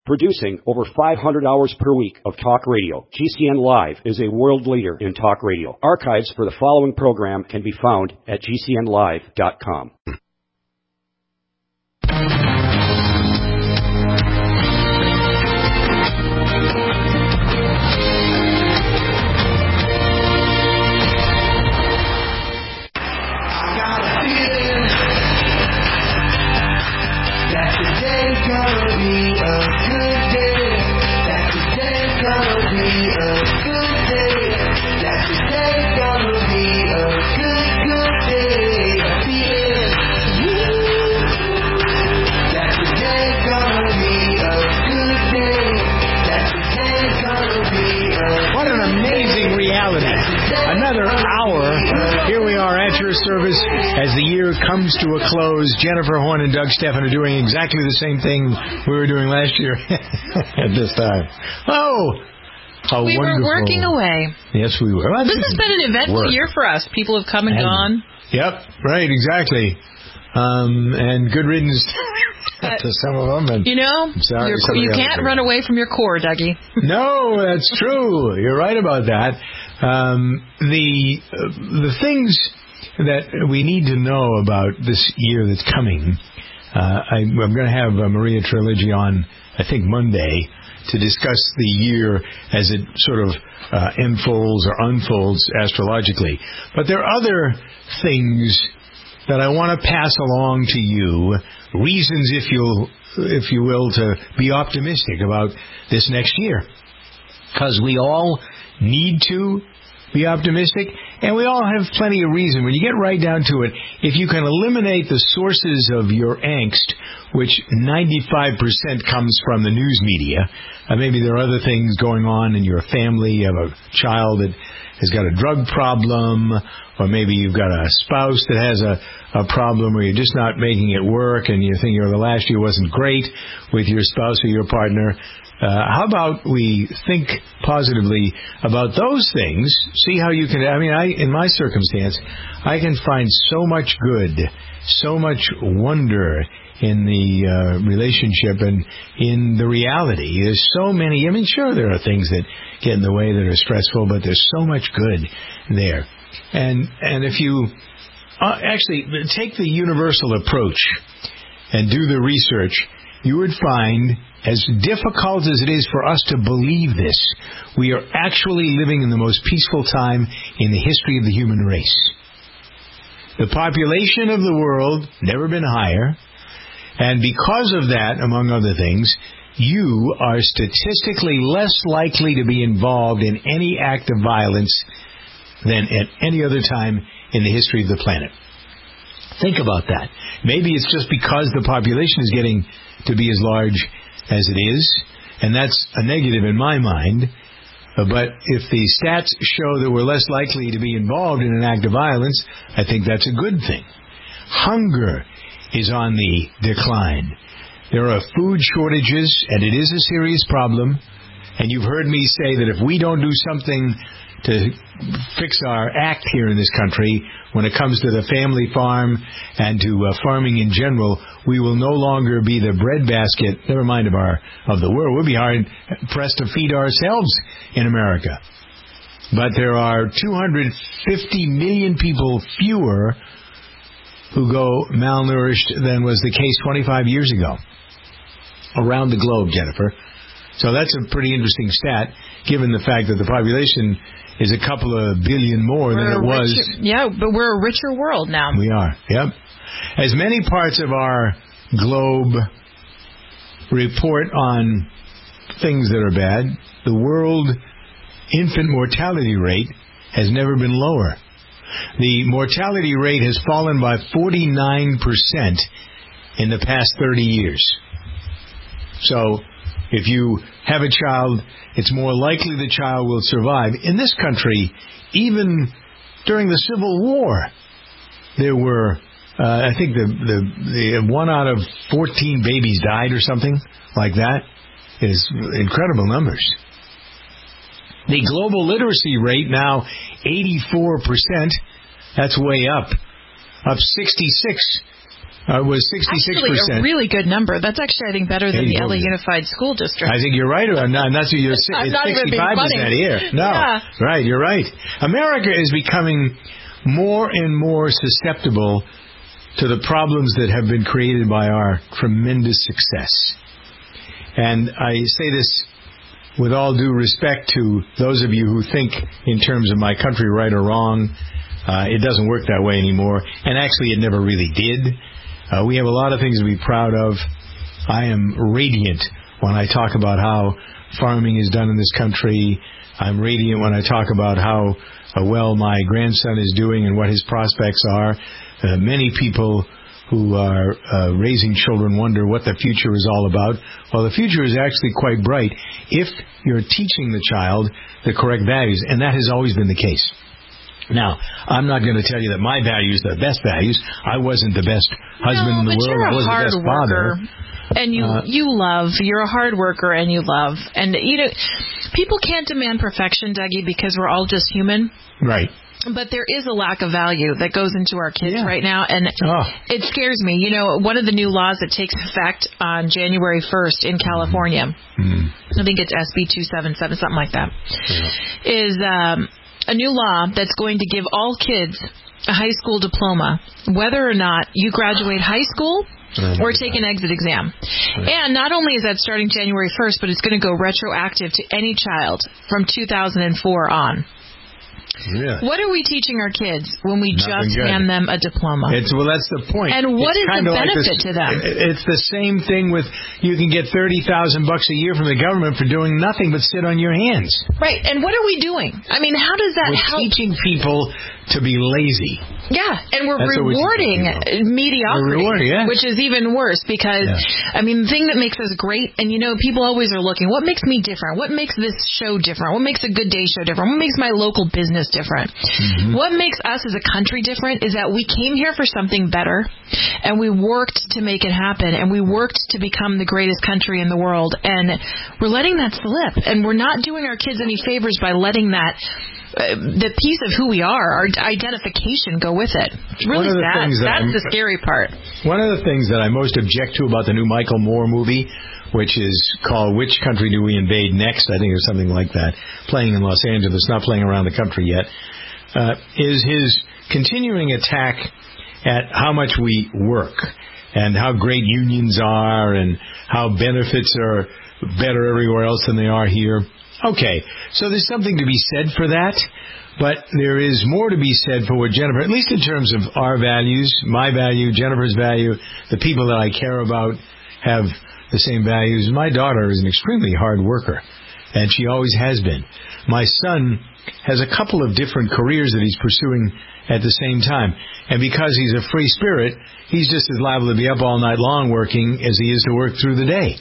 Producing over 500 hours per week of talk radio, GCN Live is a world leader in talk radio. Archives for the following program can be found at GCNlive.com. Another hour. Here we are at your service as the year comes to a close. Jennifer Horn and Doug Stephan are doing exactly the same thing we were doing last year at this time. We were working away. Yes, we were. This has been an eventful year for us. People have come and gone. Yep, right, exactly. And good riddance to some of them. And you can't run away from your core, Dougie. No, that's true. You're right about that. The things that we need to know about this year that's coming, I'm going to have Maria Trilogy on, I think, Monday to discuss the year as it sort of unfolds astrologically. But there are other things that I want to pass along to you, reasons, if you will, to be optimistic about this next year. Because we all need to be optimistic, and we all have plenty of reason. When you get right down to it, if you can eliminate the sources of your angst, which 95% comes from the news media, maybe there are other things going on in your family. You have a child that has got a drug problem, or maybe you've got a spouse that has a problem where you're just not making it work and you think the last year wasn't great with your spouse or your partner. How about we think positively about those things, see how you can, in my circumstance, I can find so much good, so much wonder in the relationship and in the reality. There's so many, sure, there are things that get in the way that are stressful, but there's so much good there. And if you actually take the universal approach and do the research, you would find, as difficult as it is for us to believe this, we are actually living in the most peaceful time in the history of the human race. The population of the world never been higher, and because of that, among other things, you are statistically less likely to be involved in any act of violence than at any other time in the history of the planet. Think about that. Maybe it's just because the population is getting to be as large as it is, and that's a negative in my mind. But if the stats show that we're less likely to be involved in an act of violence, I think that's a good thing. Hunger is on the decline. There are food shortages, and it is a serious problem. And you've heard me say that if we don't do something to fix our act here in this country when it comes to the family farm and to farming in general, we will no longer be the breadbasket, never mind of the world. We'll be hard pressed to feed ourselves in America. But there are 250 million people fewer who go malnourished than was the case 25 years ago around the globe, Jennifer. So that's a pretty interesting stat, given the fact that the population is a couple of billion more than it was. But we're a richer world now. We are, yep. As many parts of our globe report on things that are bad, the world infant mortality rate has never been lower. The mortality rate has fallen by 49% in the past 30 years. So if you have a child, it's more likely the child will survive. In this country, even during the Civil War, there were, I think, the 1 out of 14 babies died or something like that. It is incredible numbers. The global literacy rate now 84%. That's way up 66 was 66%. Actually, a really good number. That's actually, I think, better than the LA Unified School District. I think you're right. I'm not sure you're. It's 65% here. No, right. You're right. America is becoming more and more susceptible to the problems that have been created by our tremendous success. And I say this with all due respect to those of you who think in terms of my country right or wrong. It doesn't work that way anymore. And actually, it never really did. We have a lot of things to be proud of. I am radiant when I talk about how farming is done in this country. I'm radiant when I talk about how well my grandson is doing and what his prospects are. Many people who are raising children wonder what the future is all about. Well, the future is actually quite bright if you're teaching the child the correct values, and that has always been the case. Now, I'm not going to tell you that my values are the best values. I wasn't the best husband in the world. I wasn't the best father. And you're a hard worker and you love. And, people can't demand perfection, Dougie, because we're all just human. Right. But there is a lack of value that goes into our kids right now, and it scares me. One of the new laws that takes effect on January 1st in California, I think it's SB 277, something like that, is a new law that's going to give all kids a high school diploma, whether or not you graduate high school or take an exit exam. And not only is that starting January 1st, but it's going to go retroactive to any child from 2004 on. Yeah. What are we teaching our kids when we just hand them a diploma? That's the point. And what is the benefit to them? It's the same thing with you can get $30,000 a year from the government for doing nothing but sit on your hands. Right. And what are we doing? I mean, how does that help? We're teaching people to be lazy. Yeah, and we're rewarding mediocrity, which is even worse because, I mean, the thing that makes us great, and people always are looking, what makes me different? What makes this show different? What makes a Good Day show different? What makes my local business different? Mm-hmm. What makes us as a country different is that we came here for something better, and we worked to make it happen, and we worked to become the greatest country in the world, and we're letting that slip, and we're not doing our kids any favors by letting that the piece of who we are, our identification, go with it. It's really sad. That's the scary part. One of the things that I most object to about the new Michael Moore movie, which is called Which Country Do We Invade Next? I think it's something like that, playing in Los Angeles, not playing around the country yet, is his continuing attack at how much we work and how great unions are and how benefits are better everywhere else than they are here. Okay, so there's something to be said for that, but there is more to be said for what Jennifer, at least in terms of our values, my value, Jennifer's value, the people that I care about have the same values. My daughter is an extremely hard worker, and she always has been. My son has a couple of different careers that he's pursuing at the same time, and because he's a free spirit, he's just as liable to be up all night long working as he is to work through the day.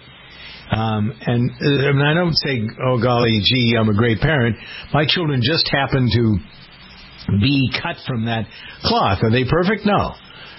And I don't say, oh, golly, gee, I'm a great parent. My children just happen to be cut from that cloth. Are they perfect? No.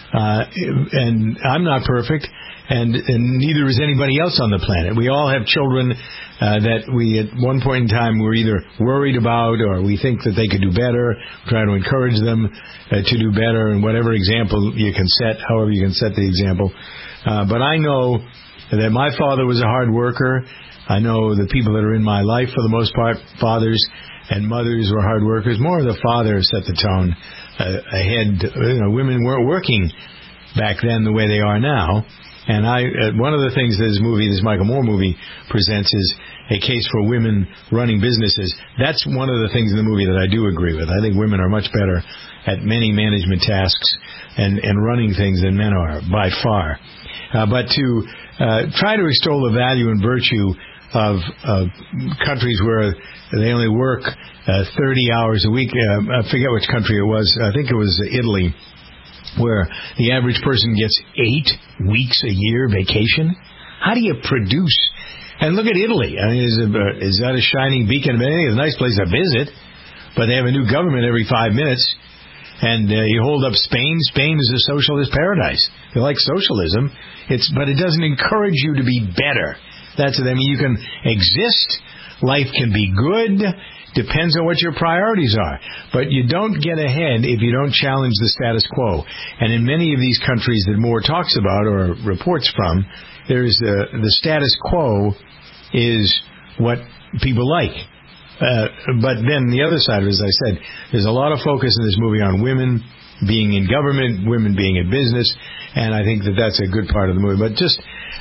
And I'm not perfect, and neither is anybody else on the planet. We all have children that we, at one point in time, were either worried about or we think that they could do better, try to encourage them to do better, and whatever example you can set, however you can set the example. But I know that my father was a hard worker. I know the people that are in my life, for the most part, fathers and mothers were hard workers. More of the fathers set the tone ahead. Women weren't working back then the way they are now. And one of the things that this Michael Moore movie presents is a case for women running businesses. That's one of the things in the movie that I do agree with. I think women are much better at many management tasks and running things than men are, by far. But to try to extol the value and virtue of countries where they only work 30 hours a week. I forget which country it was. I think it was Italy, where the average person gets 8 weeks a year vacation. How do you produce? And look at Italy. I mean, is that a shining beacon of anything? It's a nice place to visit, but they have a new government every 5 minutes. And you hold up Spain. Spain is a socialist paradise. They like socialism, but it doesn't encourage you to be better. You can exist. Life can be good. Depends on what your priorities are. But you don't get ahead if you don't challenge the status quo. And in many of these countries that Moore talks about or reports from, there's the status quo is what people like. But then the other side, as I said, there's a lot of focus in this movie on women being in government, women being in business, and I think that that's a good part of the movie. But just,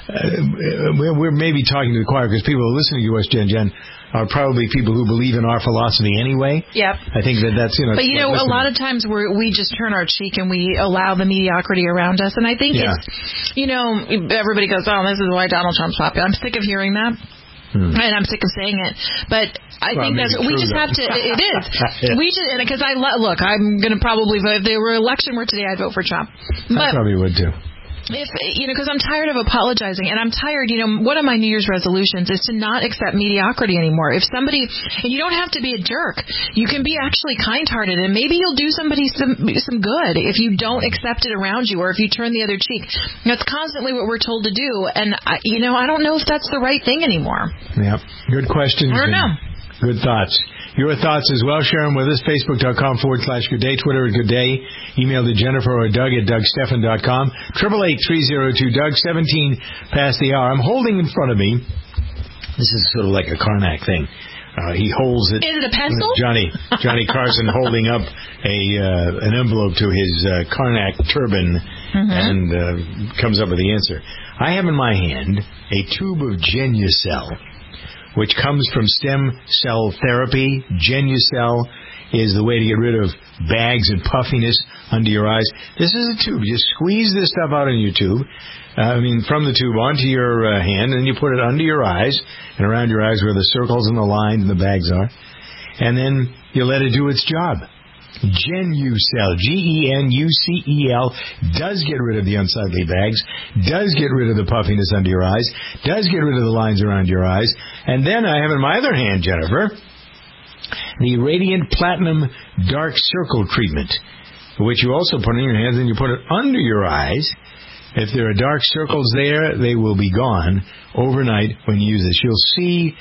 we're maybe talking to the choir because people who are listening to us, Jen, are probably people who believe in our philosophy anyway. Yep. I think that's, But, a lot of times we just turn our cheek and we allow the mediocrity around us. And I think it's, everybody goes, oh, this is why Donald Trump's popular. I'm sick of hearing that. And I'm sick of saying it. But I think we just have to, it is. We just, because look, I'm going to probably vote, if the election were today, I'd vote for Trump. I probably would too. Because I'm tired of apologizing, and I'm tired, one of my New Year's resolutions is to not accept mediocrity anymore. If somebody, and you don't have to be a jerk, you can be actually kind-hearted, and maybe you'll do somebody some good if you don't accept it around you, or if you turn the other cheek. That's constantly what we're told to do, and I don't know if that's the right thing anymore. Yeah, good questions. I don't know. Good thoughts. Your thoughts as well. Share them with us. Facebook.com/Good Day. Twitter at Good Day. Email to Jennifer or Doug at DougStephan.com. 888-302-DOUG. 17 past the hour. I'm holding in front of me. This is sort of like a Karnak thing. He holds it. Is it a pencil? Johnny Carson holding up an envelope to his Karnak turban and comes up with the answer. I have in my hand a tube of Genucel, which comes from stem cell therapy. Genucel is the way to get rid of bags and puffiness under your eyes. This is a tube. You squeeze this stuff out in your tube, from the tube onto your hand, and you put it under your eyes and around your eyes where the circles and the lines and the bags are. And then you let it do its job. Genucel, Genucel, does get rid of the unsightly bags, does get rid of the puffiness under your eyes, does get rid of the lines around your eyes. And then I have in my other hand, Jennifer, the Radiant Platinum Dark Circle Treatment, which you also put in your hands and you put it under your eyes. If there are dark circles there, they will be gone overnight when you use this. You'll see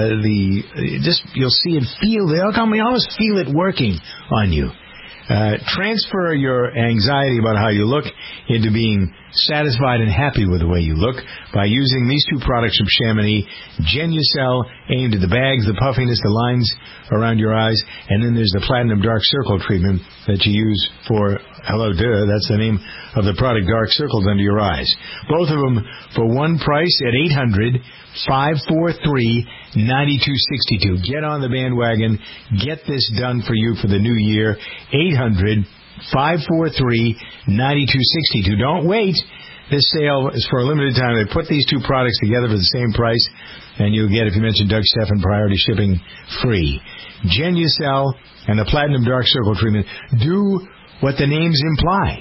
you'll see and feel it. You almost feel it working on you. Transfer your anxiety about how you look into being satisfied and happy with the way you look by using these two products from Chamonix. Genucel, aimed at the bags, the puffiness, the lines around your eyes, and then there's the Platinum Dark Circle treatment that you use for, that's the name of the product, dark circles under your eyes. Both of them for one price at 800-543-9262. Get on the bandwagon. Get this done for you for the new year. 800-543-9262. Don't wait. This sale is for a limited time. They put these two products together for the same price, and you'll get, if you mention Doug Stephan, priority shipping free. Genucel and the Platinum Dark Circle treatment do what the names imply.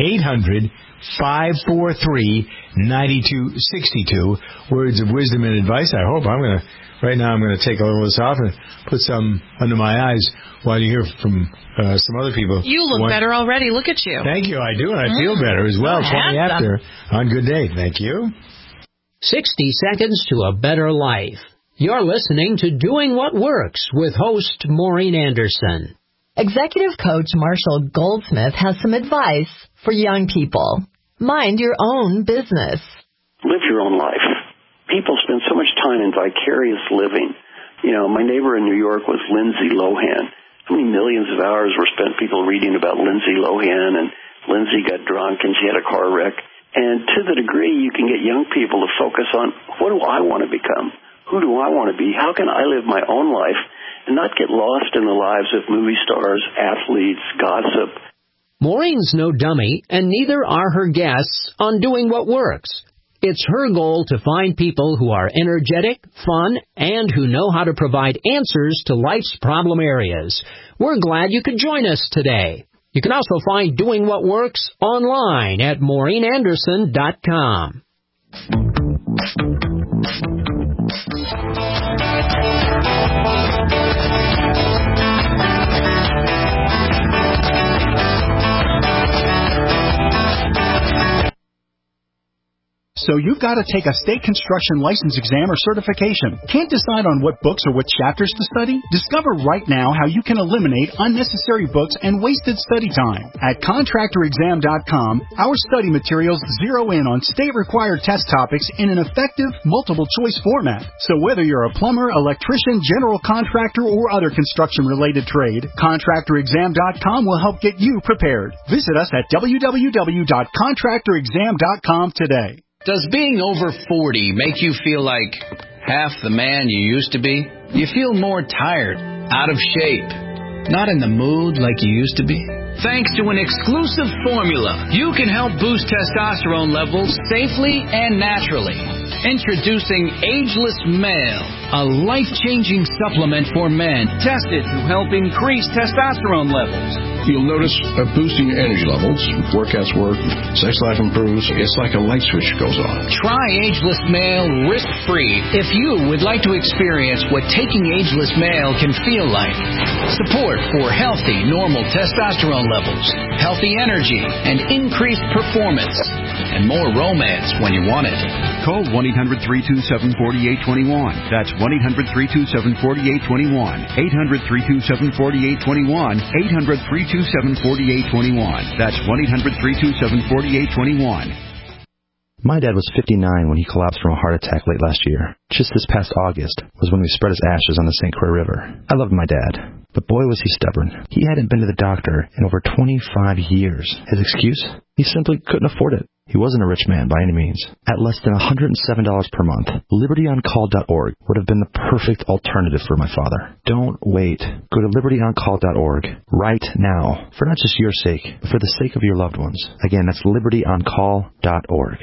800-543-9262. Words of wisdom and advice. I hope right now I'm going to take a little of this off and put some under my eyes while you hear from some other people. You look better already. Look at you. Thank you. I do, and I feel better as well. 20 after on Good Day. Thank you. 60 seconds to a better life. You're listening to Doing What Works with host Maureen Anderson. Executive coach Marshall Goldsmith has some advice for young people. Mind your own business. Live your own life. People spend so much time in vicarious living. My neighbor in New York was Lindsay Lohan. How many millions of hours were spent people reading about Lindsay Lohan, and Lindsay got drunk and she had a car wreck. And to the degree you can get young people to focus on, what do I want to become? Who do I want to be? How can I live my own life and not get lost in the lives of movie stars, athletes, gossip? Maureen's no dummy, and neither are her guests on Doing What Works. It's her goal to find people who are energetic, fun, and who know how to provide answers to life's problem areas. We're glad you could join us today. You can also find Doing What Works online at MaureenAnderson.com. So you've got to take a state construction license exam or certification. Can't decide on what books or what chapters to study? Discover right now how you can eliminate unnecessary books and wasted study time. At ContractorExam.com, our study materials zero in on state-required test topics in an effective, multiple-choice format. So whether you're a plumber, electrician, general contractor, or other construction-related trade, ContractorExam.com will help get you prepared. Visit us at www.ContractorExam.com today. Does being over 40 make you feel like half the man you used to be? You feel more tired, out of shape, not in the mood like you used to be? Thanks to an exclusive formula, you can help boost testosterone levels safely and naturally. Introducing Ageless Male, a life-changing supplement for men tested to help increase testosterone levels. You'll notice a boost in your energy levels, workouts work, sex life improves. It's like a light switch goes on. Try Ageless Male risk-free if you would like to experience what taking Ageless Male can feel like. Support for healthy, normal testosterone levels, healthy energy, and increased performance, and more romance when you want it. Call 1-800-327-4821. That's 1-800-327-4821. 800-327-4821. 800-327-4821. That's 1-800-327-4821. My dad was 59 when he collapsed from a heart attack late last year. Just this past August was when we spread his ashes on the St. Croix River. I loved my dad, but boy was he stubborn. He hadn't been to the doctor in over 25 years. His excuse? He simply couldn't afford it. He wasn't a rich man by any means. At less than $107 per month, LibertyOnCall.org would have been the perfect alternative for my father. Don't wait. Go to LibertyOnCall.org right now, for not just your sake, but for the sake of your loved ones. Again, that's LibertyOnCall.org.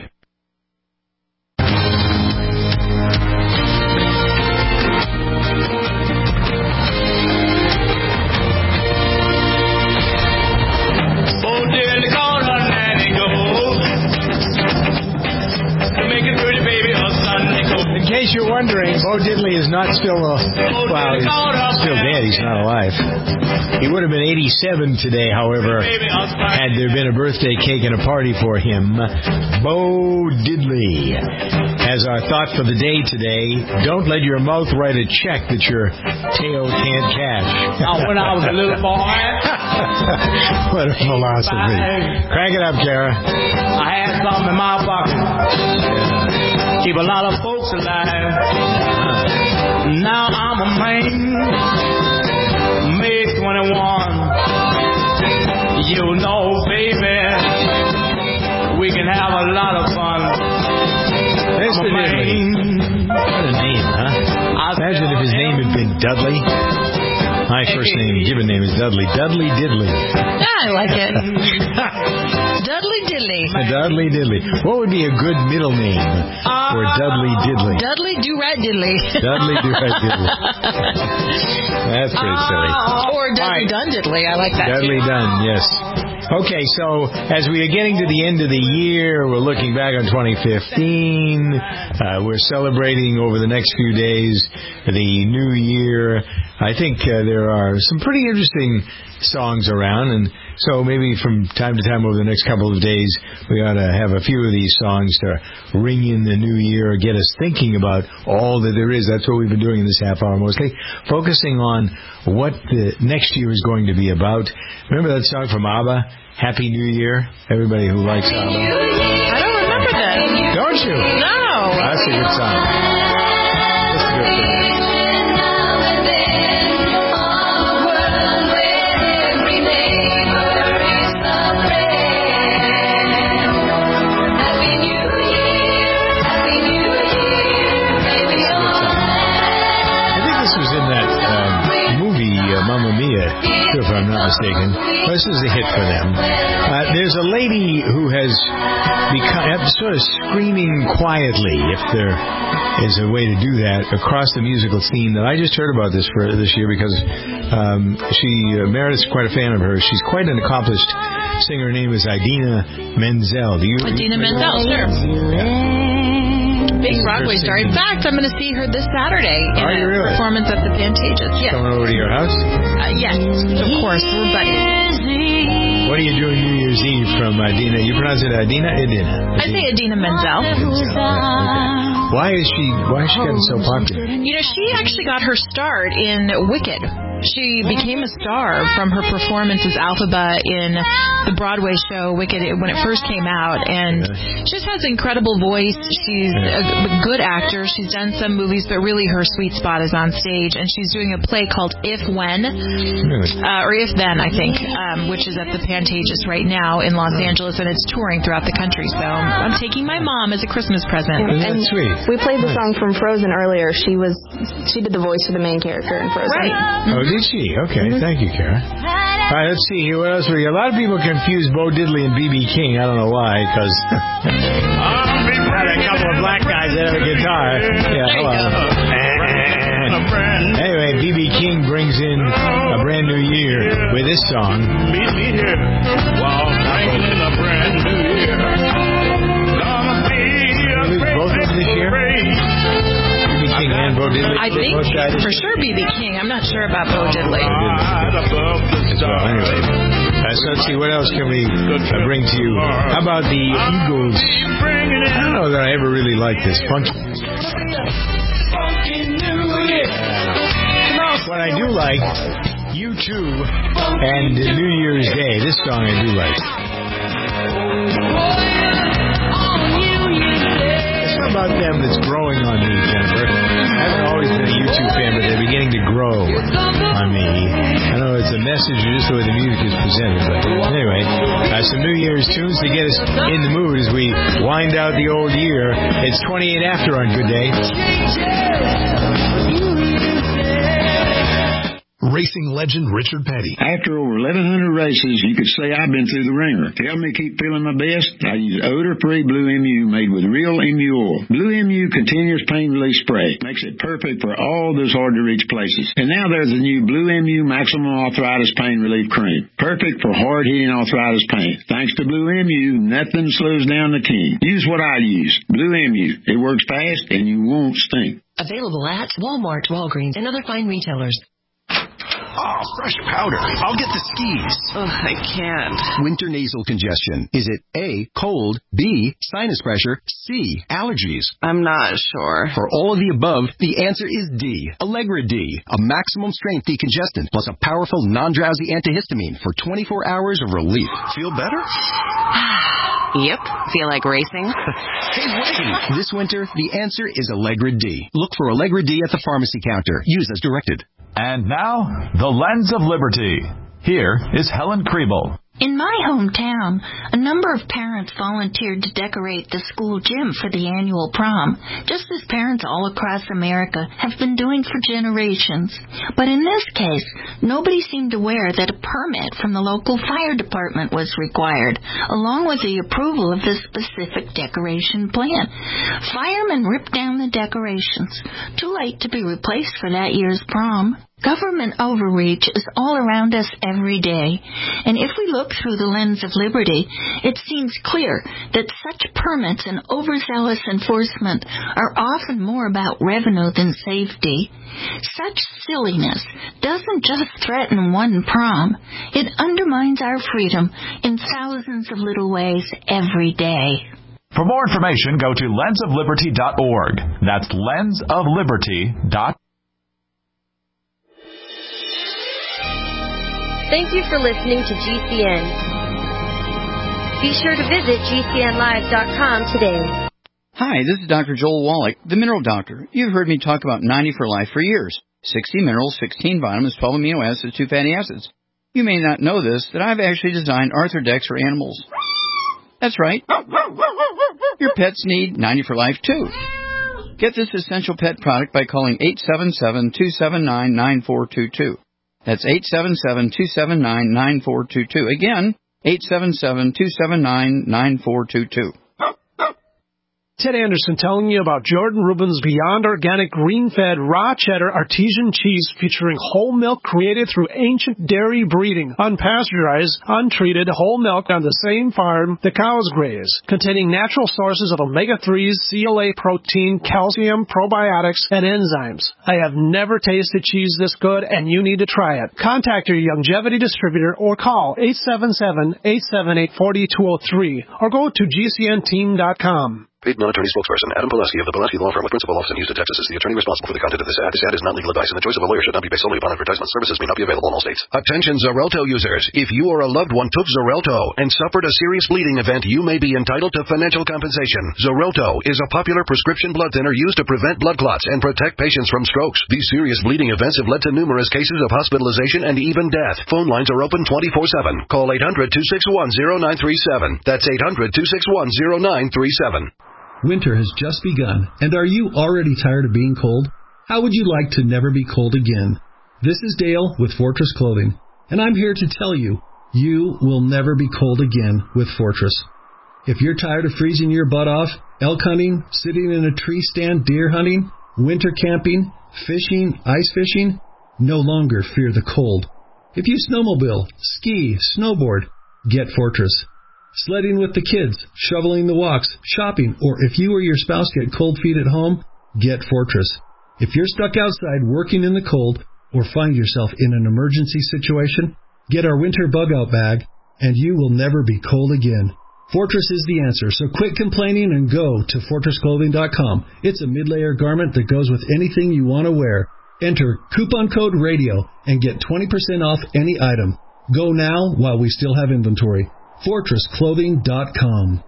In case you're wondering, Bo Diddley is not still he's still dead. He's not alive. He would have been 87 today, however, had there been a birthday cake and a party for him. Bo Diddley has our thought for the day today. Don't let your mouth write a check that your tail can't cash. When I was a little boy. What a philosophy. Crank it up, Kara. I had something in my pocket. Keep a lot of folks alive. Now I'm a man, May 21. You know, baby, we can have a lot of fun. Mr. Diddley. What a name, huh? Imagine if his name had been Dudley. My first given name is Dudley. Dudley Diddley. I like it. Dudley Diddley. Dudley Diddley. What would be a good middle name for Dudley Diddley? Dudley Do-Rat Diddley. Dudley Do-Rat Diddley. That's pretty silly. Or Dudley Dunn Diddley. I like that Dudley too. Dunn, yes. Okay, so as we are getting to the end of the year, we're looking back on 2015. We're celebrating over the next few days the new year. I think there are some pretty interesting songs around, and so maybe from time to time over the next couple of days, we ought to have a few of these songs to ring in the new year, get us thinking about all that there is. That's what we've been doing in this half hour mostly, focusing on what the next year is going to be about. Remember that song from ABBA, Happy New Year? Everybody who likes ABBA. I don't remember that. Don't you? No. That's a good song. That's a good song. Mamma Mia, if I'm not mistaken. This is a hit for them. There's a lady who has become sort of screaming quietly, if there is a way to do that, across the musical scene. That I just heard about this for this year because Meredith's quite a fan of her. She's quite an accomplished singer. Her name is Idina Menzel. Idina Menzel, sure. Yeah. Big Broadway star. In fact, I'm going to see her this Saturday in a performance at the Pantages. Yes. Coming over to your house? Yes, of course. We're buddies. What what are you doing New Year's Eve from Idina? You pronounce it Idina? Idina. I say Idina Menzel. Okay. Why is she gotten so popular? You know, she actually got her start in Wicked. She became a star from her performance as Elphaba in the Broadway show Wicked when it first came out, and she just has an incredible voice. She's a good actor. She's done some movies, but really her sweet spot is on stage, and she's doing a play called If When, or If Then, I think, which is at the Pantages right now in Los Angeles, and it's touring throughout the country. So I'm taking my mom as a Christmas present. And sweet. We played the song from Frozen earlier. She did the voice for the main character in Frozen. Right. Oh, did she? Okay, Thank you, Kara. All right, let's see here. What else we got? A lot of people confuse Bo Diddley and B.B. King. I don't know why, because had a couple of black guys that have a guitar. Yeah, hello. Anyway, B.B. King brings in a brand new year with this song. Meet me here while bringing a brand new year. Gonna be both of them this year? King and Bo Diddley. I think for sure B.B. King. I'm not sure about Bo Diddley. Well, anyway. So let's see, what else can we bring to you? How about the Eagles? I don't know that I ever really liked this. Funky. What I do like, U2 and New Year's Day. This song I do like. About them that's growing on me, Jennifer. I haven't always been a YouTube fan, but they're beginning to grow on me. I know it's a message just the way the music is presented, but anyway, some New Year's tunes to get us in the mood as we wind out the old year. It's 28 after on Good Day. Racing legend Richard Petty. After over 1,100 races, you could say I've been through the ringer. To help me keep feeling my best, I use odor-free Blue MU made with real MU oil. Blue MU continuous pain relief spray makes it perfect for all those hard-to-reach places. And now there's a new Blue MU Maximum Arthritis Pain Relief Cream. Perfect for hard-hitting arthritis pain. Thanks to Blue MU, nothing slows down the king. Use what I use. Blue MU. It works fast and you won't stink. Available at Walmart, Walgreens, and other fine retailers. Oh, fresh powder. I'll get the skis. Ugh, I can't. Winter nasal congestion. Is it A, cold, B, sinus pressure, C, allergies? I'm not sure. For all of the above, the answer is D, Allegra D, a maximum strength decongestant plus a powerful non-drowsy antihistamine for 24 hours of relief. Feel better? Yep. Feel like racing? Hey, wait! This winter, the answer is Allegra D. Look for Allegra D at the pharmacy counter. Use as directed. And now, the Lens of Liberty. Here is Helen Kriebel. In my hometown, a number of parents volunteered to decorate the school gym for the annual prom, just as parents all across America have been doing for generations. But in this case, nobody seemed aware that a permit from the local fire department was required, along with the approval of the specific decoration plan. Firemen ripped down the decorations, too late to be replaced for that year's prom. Government overreach is all around us every day, and if we look through the lens of liberty, it seems clear that such permits and overzealous enforcement are often more about revenue than safety. Such silliness doesn't just threaten one prom, it undermines our freedom in thousands of little ways every day. For more information, go to lensofliberty.org. That's lensofliberty.org. Thank you for listening to GCN. Be sure to visit GCNlive.com today. Hi, this is Dr. Joel Wallach, the Mineral Doctor. You've heard me talk about 90 for Life for years. 60 minerals, 16 vitamins, 12 amino acids, 2 fatty acids. You may not know this, that I've actually designed Arthrodex for animals. That's right. Your pets need 90 for Life, too. Get this essential pet product by calling 877-279-9422. That's 877-279-9422. Again, 877-279-9422. Ted Anderson telling you about Jordan Rubin's Beyond Organic Green-Fed Raw Cheddar Artesian Cheese featuring whole milk created through ancient dairy breeding, unpasteurized, untreated whole milk on the same farm the cows graze, containing natural sources of omega-3s, CLA protein, calcium, probiotics, and enzymes. I have never tasted cheese this good, and you need to try it. Contact your Youngevity distributor or call 877-878-4203 or go to gcnteam.com. Paid non-attorney spokesperson Adam Pulaski of the Pulaski Law Firm with principal office in Houston, Texas is the attorney responsible for the content of this ad. This ad is not legal advice, and the choice of a lawyer should not be based solely upon advertisement. Services may not be available in all states. Attention Xarelto users. If you or a loved one took Xarelto and suffered a serious bleeding event, you may be entitled to financial compensation. Xarelto is a popular prescription blood thinner used to prevent blood clots and protect patients from strokes. These serious bleeding events have led to numerous cases of hospitalization and even death. Phone lines are open 24/7. Call 800-261-0937. That's 800-261-0937. Winter has just begun, and are you already tired of being cold? How would you like to never be cold again? This is Dale with Fortress Clothing, and I'm here to tell you, you will never be cold again with Fortress. If you're tired of freezing your butt off, elk hunting, sitting in a tree stand, deer hunting, winter camping, fishing, ice fishing, no longer fear the cold. If you snowmobile, ski, snowboard, get Fortress. Sledding with the kids, shoveling the walks, shopping, or if you or your spouse get cold feet at home, get Fortress. If you're stuck outside working in the cold or find yourself in an emergency situation, get our winter bug-out bag, and you will never be cold again. Fortress is the answer, so quit complaining and go to FortressClothing.com. It's a mid-layer garment that goes with anything you want to wear. Enter coupon code RADIO and get 20% off any item. Go now while we still have inventory. FortressClothing.com.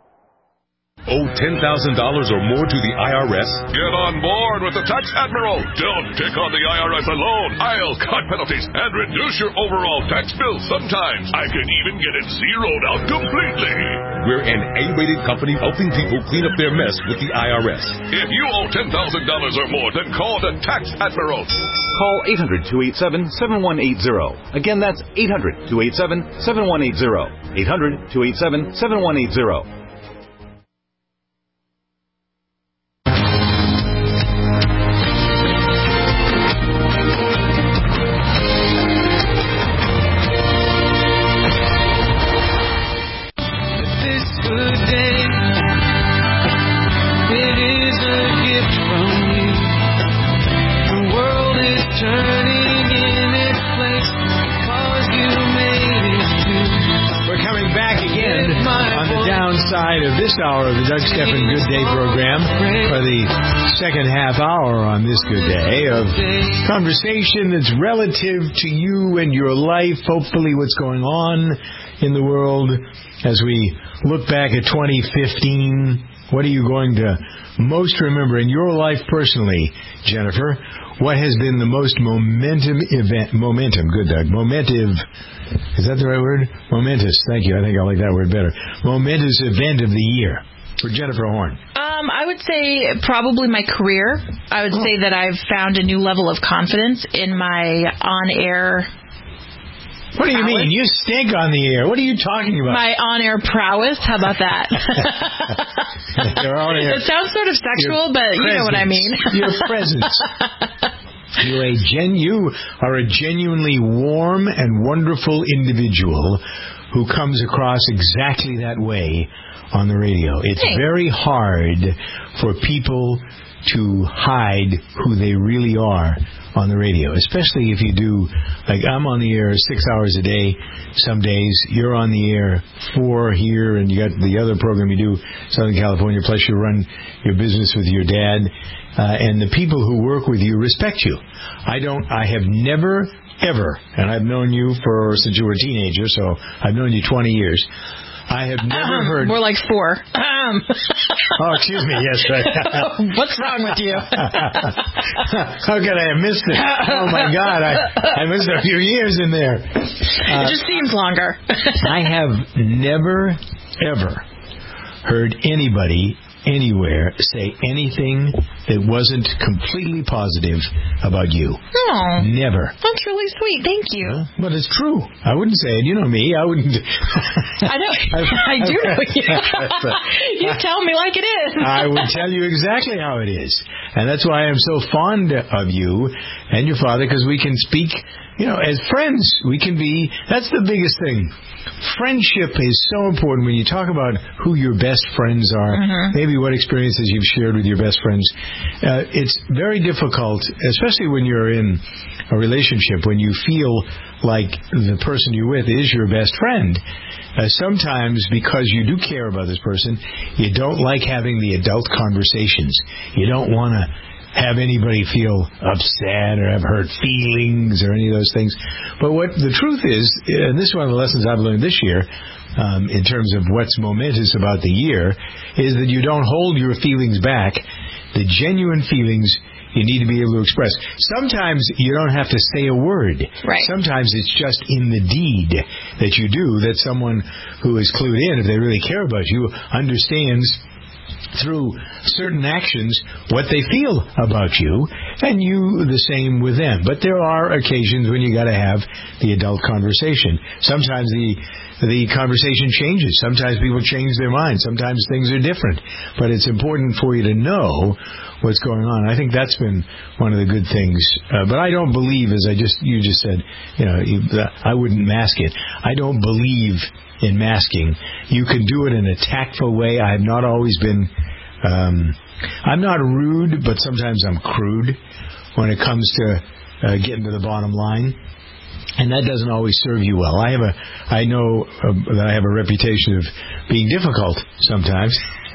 Owe $10,000 or more to the IRS? Get on board with the Tax Admiral. Don't take on the IRS alone. I'll cut penalties and reduce your overall tax bill. Sometimes I can even get it zeroed out completely. We're an A-rated company helping people clean up their mess with the IRS. If you owe $10,000 or more, then call the Tax Admiral. Call 800-287-7180. Again, that's 800-287-7180. 800-287-7180. Of this hour of the Doug Stephan Good Day program for the second half hour on this good day of conversation that's relative to you and your life, hopefully what's going on in the world as we look back at 2015. What are you going to most remember in your life personally, Jennifer? What has been the most is that the right word? Momentous. Thank you. I think I like that word better. Momentous event of the year for Jennifer Horn. I would say probably my career. I would say that I've found a new level of confidence in my on-air. What do you mean? You stink on the air. What are you talking about? My on-air prowess. How about that? It sounds sort of sexual, but you know what I mean. Your presence. You are a genuinely warm and wonderful individual who comes across exactly that way on the radio. It's very hard for people to hide who they really are on the radio, especially if you do, like I'm on the air 6 hours a day some days. You're on the air 4 here, and you got the other program you do, Southern California, plus you run your business with your dad. And the people who work with you respect you. I have never, ever, and I've known you since you were a teenager, so I've known you 20 years. I have never heard... More like 4. Oh, excuse me, yes, right. What's wrong with you? How could I have missed it? Oh, my God, I missed a few years in there. It just seems longer. I have never, ever heard anybody anywhere say anything that wasn't completely positive about you. Oh. Never. That's really sweet. Thank you. But it's true. I wouldn't say it. You know me. I wouldn't. I know. I do know you. You tell me like it is. I would tell you exactly how it is. And that's why I'm so fond of you and your father, because we can speak, as friends. We can be, that's the biggest thing. Friendship is so important when you talk about who your best friends are, maybe what experiences you've shared with your best friends. It's very difficult, especially when you're in a relationship, when you feel like the person you're with is your best friend. Sometimes, because you do care about this person, you don't like having the adult conversations. You don't want to have anybody feel upset or have hurt feelings or any of those things. But what the truth is, and this is one of the lessons I've learned this year, in terms of what's momentous about the year, is that you don't hold your feelings back. The genuine feelings you need to be able to express. Sometimes you don't have to say a word. Right. Sometimes it's just in the deed that you do that someone who is clued in, if they really care about you, understands through certain actions what they feel about you, and you the same with them. But there are occasions when you got to have the adult conversation. Sometimes the conversation changes. Sometimes people change their minds. Sometimes things are different. But it's important for you to know what's going on. I think that's been one of the good things. But I don't believe, as you just said, I wouldn't mask it. I don't believe in masking. You can do it in a tactful way. I have not always been, I'm not rude, but sometimes I'm crude when it comes to getting to the bottom line. And that doesn't always serve you well. I know that I have a reputation of being difficult sometimes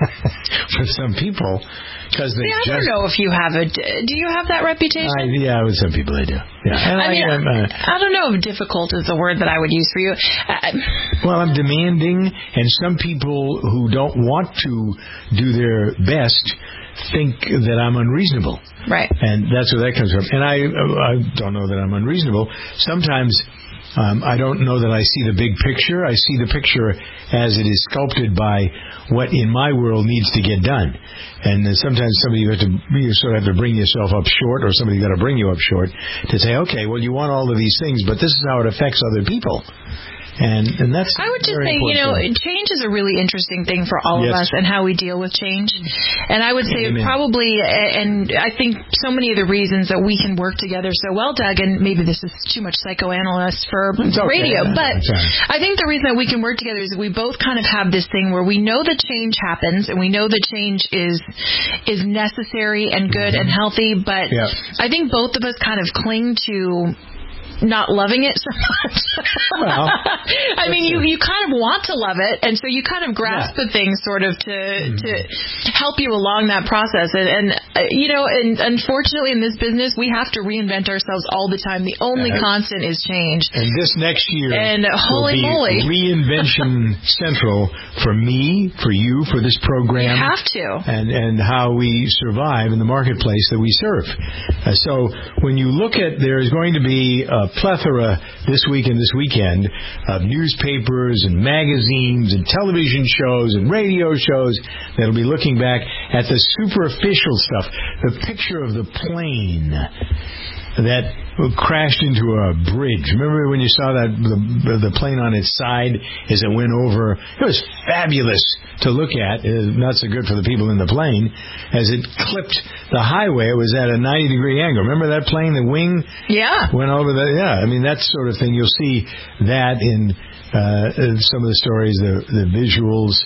for some people. I don't know if you have it. Do you have that reputation? With some people I do. Yeah. And I don't know if difficult is the word that I would use for you. Well, I'm demanding, and some people who don't want to do their best think that I'm unreasonable. Right. And that's where that comes from. And I don't know that I'm unreasonable. Sometimes I don't know that I see the big picture. I see the picture as it is sculpted by what in my world needs to get done. And sometimes you sort of have to bring yourself up short, or somebody's got to bring you up short to say, okay, well, you want all of these things, but this is how it affects other people. And that's I would just say, change is a really interesting thing for all of us and how we deal with change. And I would say probably, and I think so many of the reasons that we can work together so well, Doug, and maybe this is too much psychoanalyst for radio, but I think the reason that we can work together is that we both kind of have this thing where we know that change happens and we know that change is necessary and good and healthy, but I think both of us kind of cling to not loving it so much. Well, I mean, you kind of want to love it, and so you kind of grasp the things sort of to help you along that process. And unfortunately in this business, we have to reinvent ourselves all the time. The only constant is change. And this next year will be Reinvention Central for me, for you, for this program. You have to. And how we survive in the marketplace that we serve. So when you look at, there is going to be a plethora this week and this weekend of newspapers and magazines and television shows and radio shows that'll be looking back at the superficial stuff. The picture of the plane that crashed into a bridge. Remember when you saw that the plane on its side as it went over? It was fabulous to look at. Not so good for the people in the plane. As it clipped the highway, it was at a 90-degree angle. Remember that plane, the wing? Yeah. Went over the, I mean, that sort of thing. You'll see that in some of the stories, the visuals.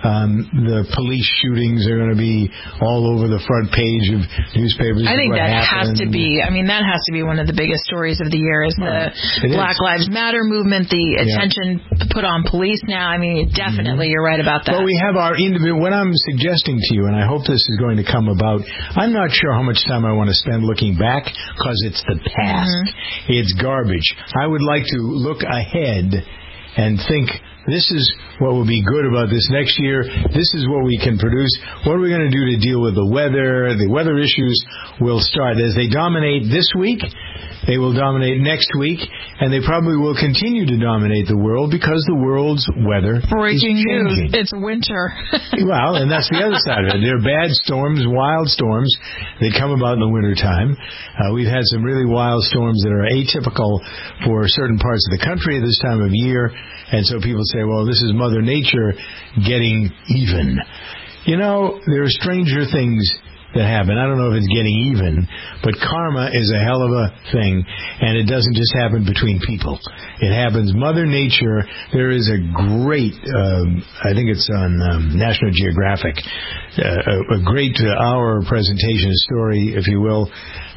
The police shootings are going to be all over the front page of newspapers. I think that has to be one of the biggest stories of the year is the Black Lives Matter movement, the attention put on police now. I mean, definitely you're right about that. Well, we have our individual, what I'm suggesting to you, and I hope this is going to come about, I'm not sure how much time I want to spend looking back because it's the past. It's garbage. I would like to look ahead and think, this is what will be good about this next year. This is what we can produce. What are we going to do to deal with the weather? The weather issues will start. As they dominate this week, They will dominate next week, and they probably will continue to dominate the world because the world's weather Breaking is changing. news. It's winter. Well, and that's the other side of it. There are bad storms, wild storms that come about in the wintertime. We've had some really wild storms that are atypical for certain parts of the country at this time of year, and so people say, well, this is Mother Nature getting even. You know, there are stranger things that happen. I don't know if it's getting even, but karma is a hell of a thing, and it doesn't just happen between people. It happens. Mother Nature, there is a great, I think it's on National Geographic, a great hour presentation, story, if you will,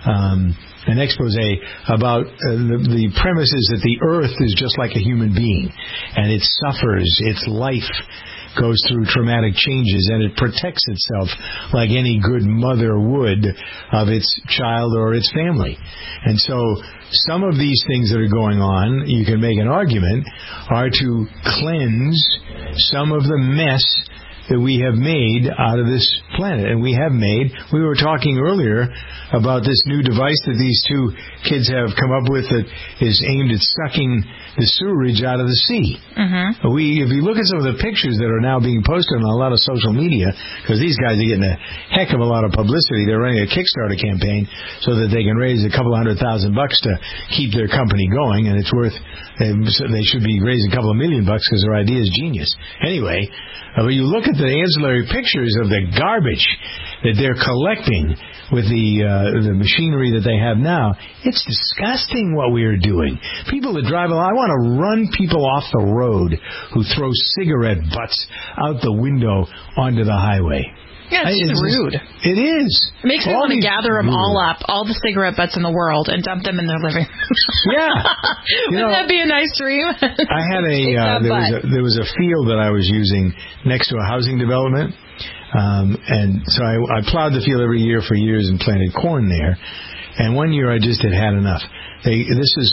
an expose about the premise is that the earth is just like a human being, and it suffers. Its life goes through traumatic changes, and it protects itself like any good mother would of its child or its family. And so some of these things that are going on, you can make an argument, are to cleanse some of the mess that we have made out of this planet. And we have made. We were talking earlier about this new device that these two kids have come up with that is aimed at sucking the sewerage out of the sea. Mm-hmm. If you look at some of the pictures that are now being posted on a lot of social media, because these guys are getting a heck of a lot of publicity. They're running a Kickstarter campaign so that they can raise a couple $100,000 to keep their company going, and it's worth. They should be raising a couple of $1 million because their idea is genius. Anyway, when you look at the ancillary pictures of the garbage that they're collecting with the machinery that they have now, it's disgusting what we are doing. People that drive along, I want to run people off the road who throw cigarette butts out the window onto the highway. Yeah, it's rude. It is. It makes me want to gather them all up, all the cigarette butts in the world, and dump them in their living room. Yeah. Wouldn't that be a nice dream? I had there was a field that I was using next to a housing development, and so I plowed the field every year for years and planted corn there. And one year I just had enough. This is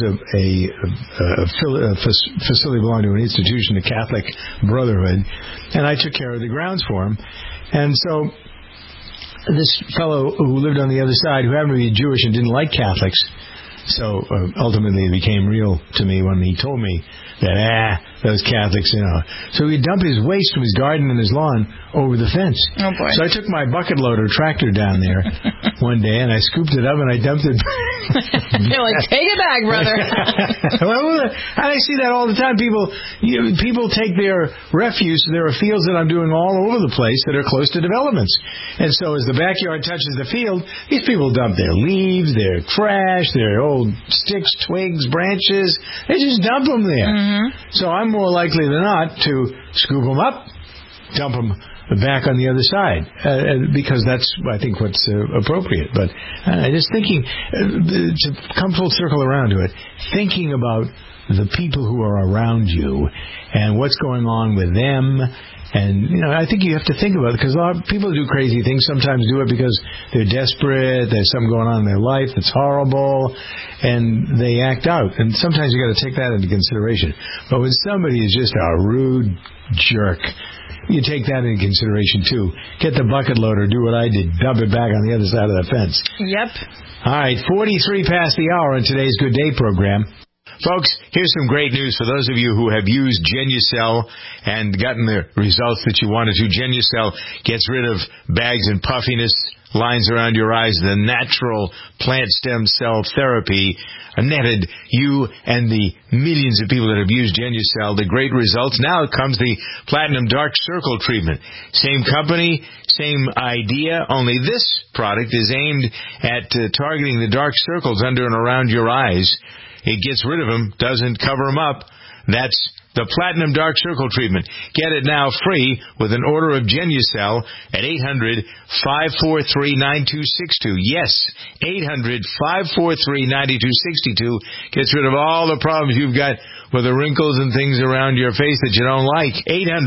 a facility belonging to an institution, the Catholic Brotherhood, and I took care of the grounds for them. And so this fellow who lived on the other side, who happened to be Jewish and didn't like Catholics, so ultimately it became real to me when he told me that, those Catholics, So he'd dump his waste from his garden and his lawn over the fence. Oh, boy. So I took my bucket loader tractor down there one day, and I scooped it up, and I dumped it. You're like, take it back, brother. And I see that all the time. People take their refuse. There are fields that I'm doing all over the place that are close to developments. And so as the backyard touches the field, these people dump their leaves, their trash, their old sticks, twigs, branches. They just dump them there. Mm-hmm. So I'm more likely than not to scoop them up, dump them back on the other side, because that's, I think, what's appropriate. But just thinking, to come full circle around to it, thinking about the people who are around you and what's going on with them. And, I think you have to think about it, because a lot of people do crazy things sometimes do it because they're desperate, there's something going on in their life that's horrible, and they act out. And sometimes you got to take that into consideration. But when somebody is just a rude jerk, you take that into consideration, too. Get the bucket loader, do what I did, dump it back on the other side of the fence. Yep. All right, 43 past the hour on today's Good Day program. Folks, here's some great news for those of you who have used Genucel and gotten the results that you wanted to. Genucel gets rid of bags and puffiness, lines around your eyes. The natural plant stem cell therapy netted you and the millions of people that have used Genucel the great results. Now comes the Platinum Dark Circle treatment. Same company, same idea, only this product is aimed at targeting the dark circles under and around your eyes. It gets rid of them, doesn't cover them up. That's the Platinum Dark Circle treatment. Get it now free with an order of Genucel at 800-543-9262. Yes, 800-543-9262 gets rid of all the problems you've got with the wrinkles and things around your face that you don't like.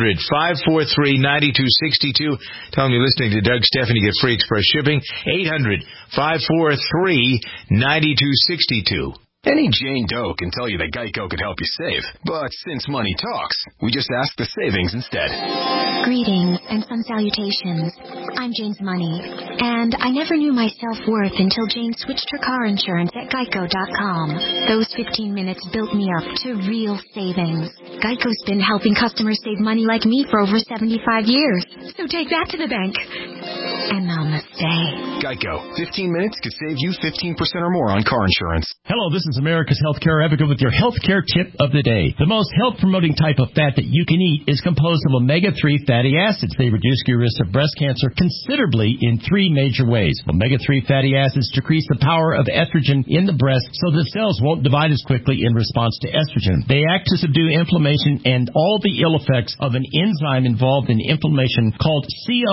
800-543-9262. Tell them you're listening to Doug Stephan. You get free express shipping. 800-543-9262. Any Jane Doe can tell you that Geico could help you save. But since money talks, we just ask the savings instead. Greetings and some salutations. I'm Jane's Money, and I never knew my self-worth until Jane switched her car insurance at Geico.com. Those 15 minutes built me up to real savings. Geico's been helping customers save money like me for over 75 years. So take that to the bank. And namaste. Geico. 15 minutes could save you 15% or more on car insurance. Hello, this is America's Healthcare Advocate with your healthcare tip of the day. The most health-promoting type of fat that you can eat is composed of omega-3 fatty acids. They reduce your risk of breast cancer considerably in 3 major ways. Omega-3 fatty acids decrease the power of estrogen in the breast so the cells won't divide as quickly in response to estrogen. They act to subdue inflammation and all the ill effects of an enzyme involved in inflammation called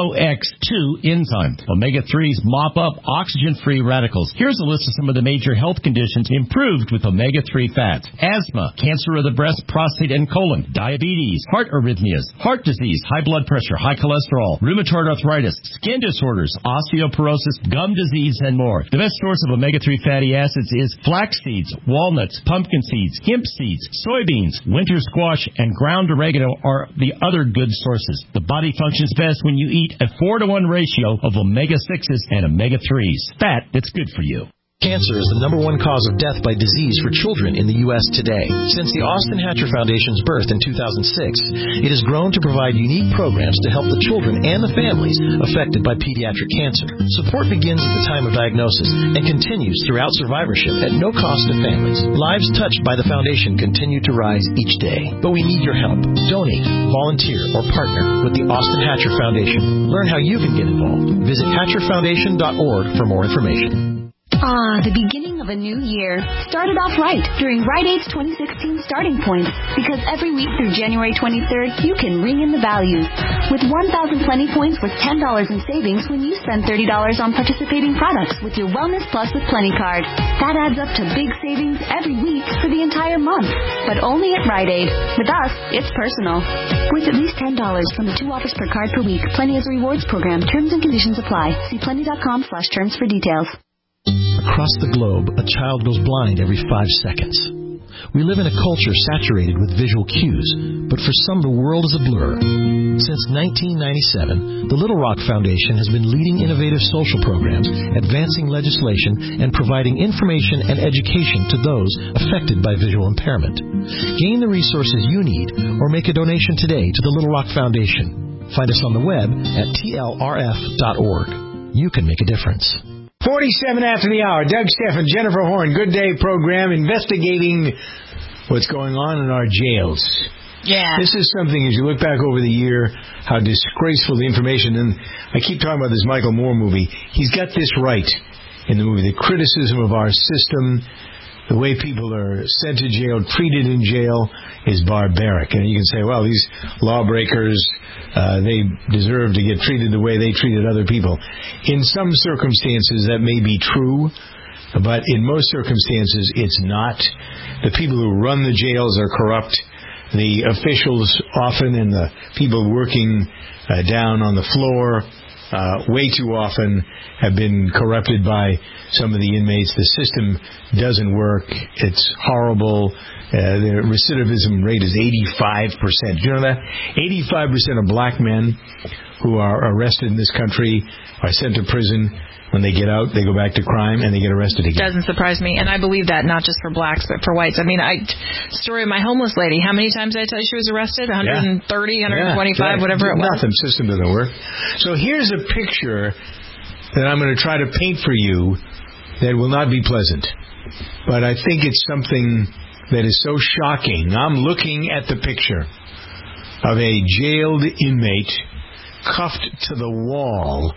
COX-2 enzyme. Omega-3s mop up oxygen-free radicals. Here's a list of some of the major health conditions improved with omega-3 fats: asthma, cancer of the breast, prostate, and colon, diabetes, heart arrhythmias, heart disease, high blood pressure, high cholesterol, rheumatoid arthritis, skin disorders, osteoporosis, gum disease, and more. The best source of omega-3 fatty acids is flax seeds, walnuts, pumpkin seeds, hemp seeds, soybeans, winter squash, and ground oregano are the other good sources. The body functions best when you eat a 4-to-1 ratio of omega-6s and omega-3s. Fat that's good for you. Cancer is the #1 cause of death by disease for children in the U.S. today. Since the Austin Hatcher Foundation's birth in 2006, it has grown to provide unique programs to help the children and the families affected by pediatric cancer. Support begins at the time of diagnosis and continues throughout survivorship at no cost to families. Lives touched by the foundation continue to rise each day, but we need your help. Donate, volunteer, or partner with the Austin Hatcher Foundation. Learn how you can get involved. Visit hatcherfoundation.org for more information. The beginning of a new year. Started off right during Rite Aid's 2016 Starting Point, because every week through January 23rd, you can ring in the values with 1,000 Plenty points worth $10 in savings when you spend $30 on participating products with your Wellness Plus with Plenty card. That adds up to big savings every week for the entire month, but only at Rite Aid. With us, it's personal. Worth at least $10 from the 2 offers per card per week. Plenty is a rewards program. Terms and conditions apply. See plenty.com/terms for details. Across the globe, a child goes blind every 5 seconds. We live in a culture saturated with visual cues, but for some the world is a blur. Since 1997, the Little Rock Foundation has been leading innovative social programs, advancing legislation, and providing information and education to those affected by visual impairment. Gain the resources you need or make a donation today to the Little Rock Foundation. Find us on the web at tlrf.org. You can make a difference. 47 after the hour. Doug Steffen, Jennifer Horn, Good Day program investigating what's going on in our jails. Yeah. This is something, as you look back over the year, how disgraceful the information, and I keep talking about this Michael Moore movie. He's got this right in the movie. The criticism of our system, the way people are sent to jail, treated in jail, is barbaric. And you can say, well, these lawbreakers, they deserve to get treated the way they treated other people. In some circumstances, that may be true, but in most circumstances, it's not. The people who run the jails are corrupt. The officials often and the people working down on the floor way too often have been corrupted by some of the inmates. The system doesn't work. It's horrible. The recidivism rate is 85%. Do you know that? 85% of black men who are arrested in this country are sent to prison. When they get out, they go back to crime, and they get arrested again. Doesn't surprise me, and I believe that not just for blacks, but for whites. I mean, story of my homeless lady. How many times did I tell you she was arrested? 130, 125, whatever it was? Nothing. System doesn't work. So here's a picture that I'm going to try to paint for you that will not be pleasant. But I think it's something that is so shocking. I'm looking at the picture of a jailed inmate cuffed to the wall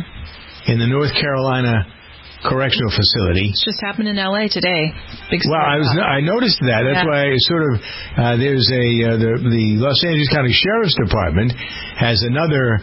in the North Carolina Correctional Facility. It's just happened in L.A. today. Big well, I noticed that. That's why I sort of there's the Los Angeles County Sheriff's Department has another.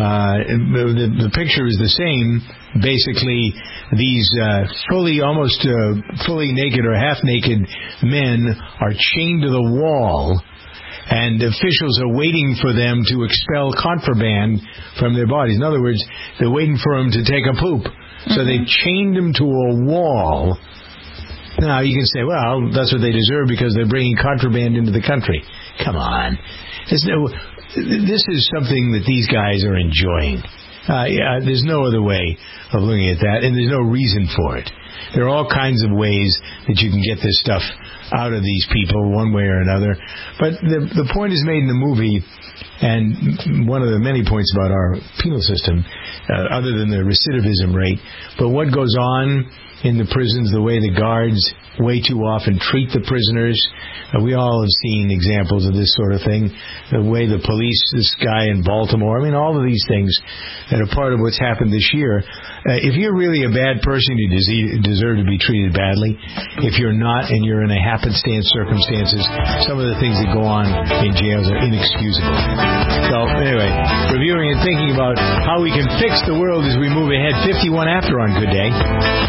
The picture is the same. Basically, these almost fully naked or half naked men are chained to the wall. And officials are waiting for them to expel contraband from their bodies. In other words, they're waiting for them to take a poop. So they've chained them to a wall. Now, Now, you can say, well, that's what they deserve because they're bringing contraband into the country. Come on. This is something that these guys are enjoying. There's no other way of looking at that, and there's no reason for it. There are all kinds of ways that you can get this stuff out of these people one way or another. But the point is made in the movie, and one of the many points about our penal system, other than the recidivism rate, but what goes on in the prisons, the way the guards way too often treat the prisoners. We all have seen examples of this sort of thing. The way the police, this guy in Baltimore, I mean, all of these things that are part of what's happened this year. If you're really a bad person, you deserve to be treated badly. If you're not and you're in a happenstance circumstances, some of the things that go on in jails are inexcusable. So, anyway, reviewing and thinking about how we can fix the world as we move ahead. 51 after on Good Day.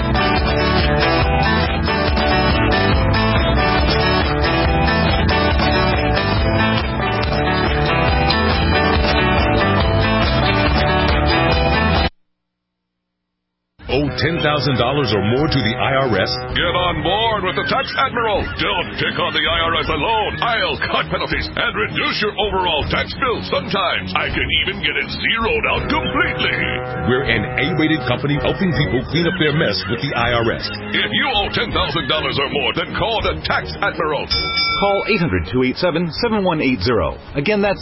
Owe $10,000 or more to the IRS? Get on board with the Tax Admiral. Don't take on the IRS alone. I'll cut penalties and reduce your overall tax bill. Sometimes I can even get it zeroed out completely. We're an A-rated company helping people clean up their mess with the IRS. If you owe $10,000 or more, then call the Tax Admiral. Call 800-287-7180. Again, that's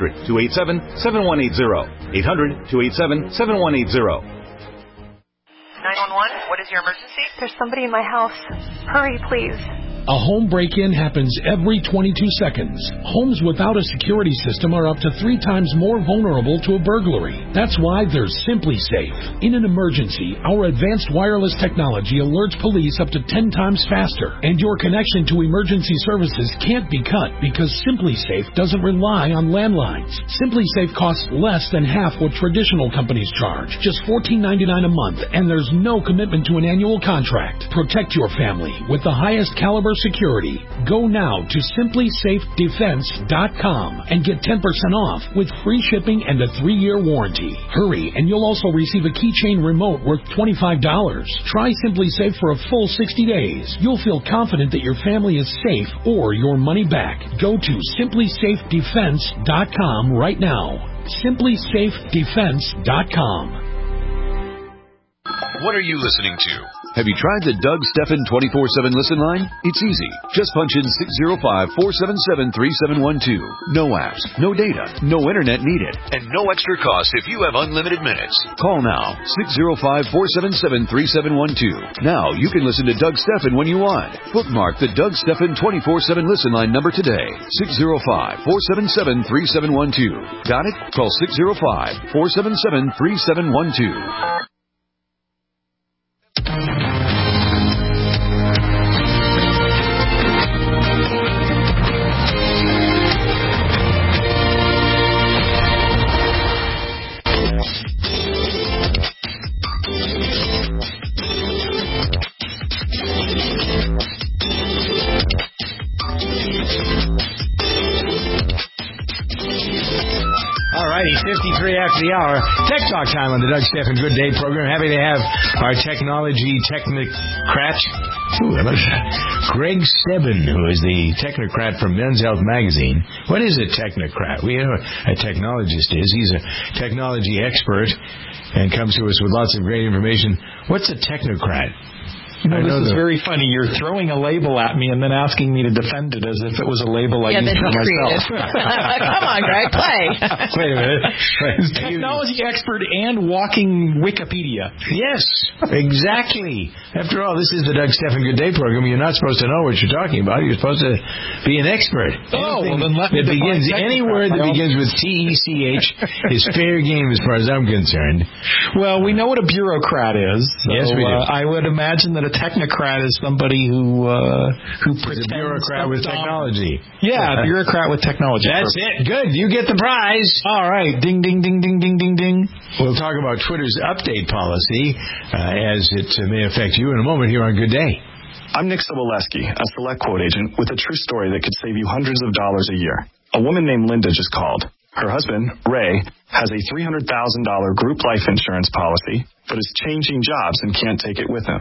800-287-7180. 800-287-7180. 911, what is your emergency? There's somebody in my house. Hurry, please. A home break-in happens every 22 seconds. Homes without a security system are up to 3 times more vulnerable to a burglary. That's why there's Simply Safe. In an emergency, our advanced wireless technology alerts police up to 10 times faster, and your connection to emergency services can't be cut because Simply Safe doesn't rely on landlines. Simply Safe costs less than half what traditional companies charge, just $14.99 a month, and there's no commitment to an annual contract. Protect your family with the highest caliber security. Go now to simplysafedefense.com and get 10% off with free shipping and a 3-year warranty. Hurry, and you'll also receive a keychain remote worth $25. Try Simply Safe for a full 60 days. You'll feel confident that your family is safe or your money back. Go to simplysafedefense.com right now. simplysafedefense.com. What are you listening to? Have you tried the Doug Stephan 24/7 listen line? It's easy. Just punch in 605-477-3712. No apps, no data, no internet needed, and no extra cost if you have unlimited minutes. Call now, 605-477-3712. Now you can listen to Doug Stephan when you want. Bookmark the Doug Stephan 24/7 listen line number today. 605-477-3712. Got it? Call 605-477-3712. Alrighty, 53 after the hour. Tech Talk time on the Doug Stephan Good Day program. Happy to have our technology technocrat, Greg Stebbin, who is the technocrat from Men's Health Magazine. What is a technocrat? We know a technologist is. He's a technology expert and comes to us with lots of great information. What's a technocrat? You know, this is very funny. You're throwing a label at me and then asking me to defend it as if it was a label I used for myself. Come on, Greg, play. Wait a minute. Technology expert and walking Wikipedia. Yes, exactly. After all, this is the Doug Stephan Good Day program. You're not supposed to know what you're talking about. You're supposed to be an expert. Well, then let me begins any word that begins with TECH is fair game as far as I'm concerned. Well, we know what a bureaucrat is. So, yes, we do. I would imagine that a technocrat is somebody who pretends a bureaucrat with technology. Yeah, a bureaucrat with technology. That's it. Good. You get the prize. All right. Ding, ding, ding, ding, ding, ding, ding. We'll talk about Twitter's update policy as it may affect you in a moment here on Good Day. I'm Nick Soboleski, a Select Quote agent with a true story that could save you hundreds of dollars a year. A woman named Linda just called. Her husband, Ray, has a $300,000 group life insurance policy, but is changing jobs and can't take it with him.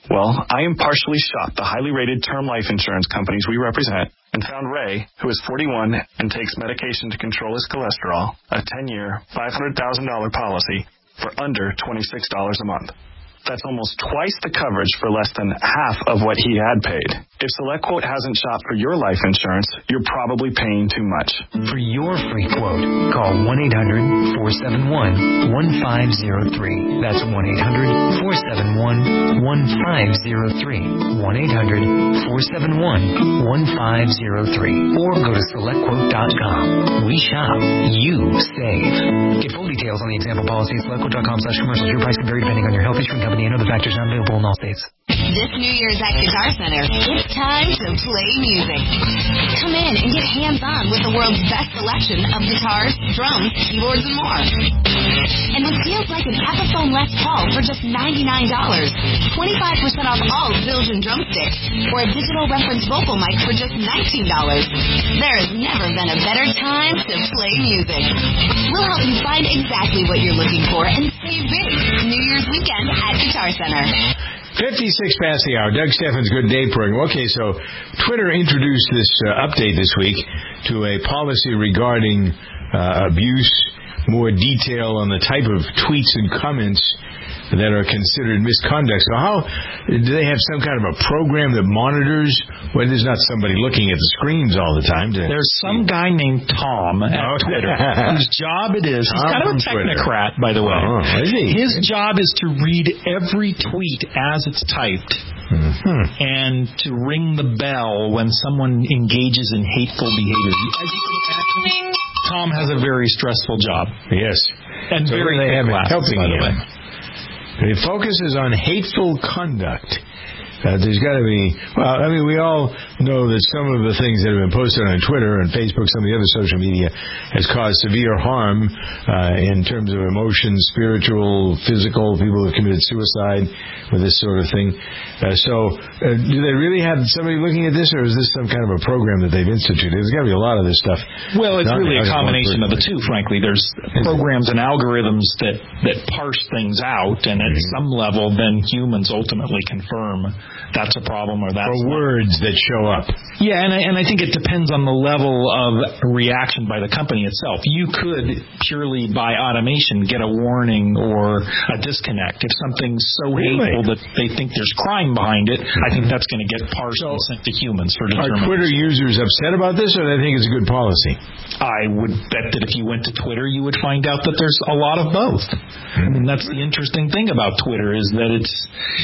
Well, I impartially shopped the highly rated term life insurance companies we represent and found Ray, who is 41 and takes medication to control his cholesterol, a 10-year, $500,000 policy for under $26 a month. That's almost twice the coverage for less than half of what he had paid. If SelectQuote hasn't shopped for your life insurance, you're probably paying too much. For your free quote, call 1-800-471-1503. That's 1-800-471-1503. 1-800-471-1503. Or go to SelectQuote.com. We shop. You save. Get full details on the example policy at SelectQuote.com/commercials. Your price can vary depending on your health insurance company and other factors not available in all states. This New Year's at Guitar Center, it's time to play music. Come in and get hands-on with the world's best selection of guitars, drums, keyboards, and more. And what feels like an Epiphone Les Paul for just $99, 25% off all Zildjian drumsticks, or a digital reference vocal mic for just $19. There has never been a better time to play music. We'll help you find exactly what you're looking for and save big New Year's weekend at Guitar Center. 56 past the hour. Doug Steffens, Good Day program. Okay, so Twitter introduced this update this week to a policy regarding abuse, more detail on the type of tweets and comments that are considered misconduct. So how do they have some kind of a program that monitors? Well, there's not somebody looking at the screens all the time. There's some guy named Tom at Twitter whose job it is. He's kind of a technocrat, by the way. Oh, is he? His job is to read every tweet as it's typed. Mm-hmm. And to ring the bell when someone engages in hateful behavior. As you can imagine, Tom has a very stressful job. Yes. And so very they have helping, by the way. It focuses on hateful conduct. There's got to be, well, I mean, we all know that some of the things that have been posted on Twitter and Facebook, some of the other social media, has caused severe harm in terms of emotions, spiritual, physical. People have committed suicide with this sort of thing. Do they really have somebody looking at this, or is this some kind of a program that they've instituted? There's got to be a lot of this stuff. Well, it's really a combination of the two, frankly. There's programs and algorithms that parse things out, and at some level, then humans ultimately confirm that's a problem or that's words that show up. Yeah, and I think it depends on the level of reaction by the company itself. You could purely by automation get a warning or a disconnect. If something's so hateful that they think there's crime behind it, I think that's going to get parsed and sent to humans for determination. Are Twitter users upset about this, or they think it's a good policy? I would bet that if you went to Twitter, you would find out that there's a lot of both. I mean, that's the interesting thing about Twitter is that it's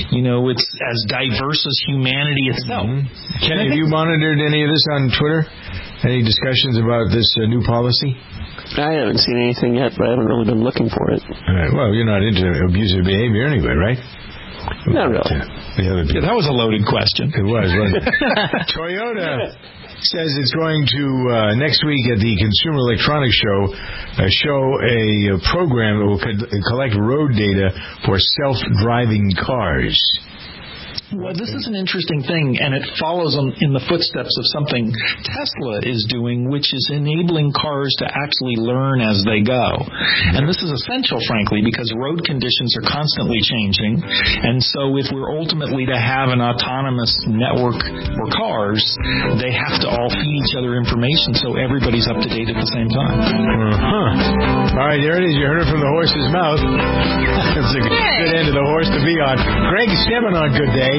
as diverse as humanity itself. Ken, have you monitored any of this on Twitter? Any discussions about this new policy? I haven't seen anything yet, but I haven't really been looking for it. All right. Well, you're not into abusive behavior anyway, right? Not really. That was a loaded question. It was, wasn't it? Toyota says it's going to, next week at the Consumer Electronics Show, show a program that will collect road data for self-driving cars. Well, this is an interesting thing, and it follows in the footsteps of something Tesla is doing, which is enabling cars to actually learn as they go. And this is essential, frankly, because road conditions are constantly changing. And so if we're ultimately to have an autonomous network for cars, they have to all feed each other information so everybody's up to date at the same time. All right, there it is. You heard it from the horse's mouth. That's a good end of the horse to be on. Greg Steffens on Good Day.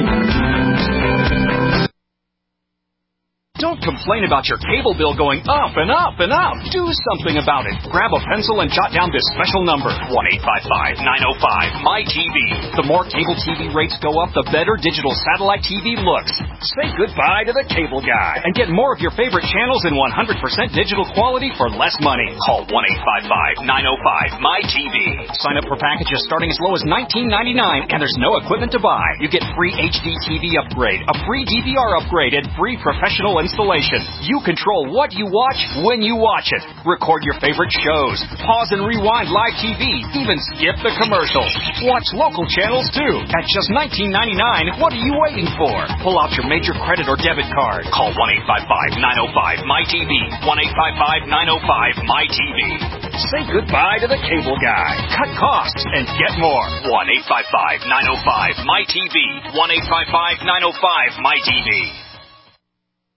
Don't complain about your cable bill going up and up and up. Do something about it. Grab a pencil and jot down this special number, 1-855-905-MY-TV. The more cable TV rates go up, the better digital satellite TV looks. Say goodbye to the cable guy and get more of your favorite channels in 100% digital quality for less money. Call 1-855-905-MY-TV. Sign up for packages starting as low as $19.99, and there's no equipment to buy. You get free HD TV upgrade, a free DVR upgrade, and free professional installation. installation. You control what you watch when you watch it. Record your favorite shows. Pause and rewind live TV. Even skip the commercials. Watch local channels too. At just $19.99, what are you waiting for? Pull out your major credit or debit card. Call 1-855-905-MyTV. 1-855-905-MyTV. Say goodbye to the cable guy. Cut costs and get more. 1-855-905-MyTV. 1-855-905-MyTV.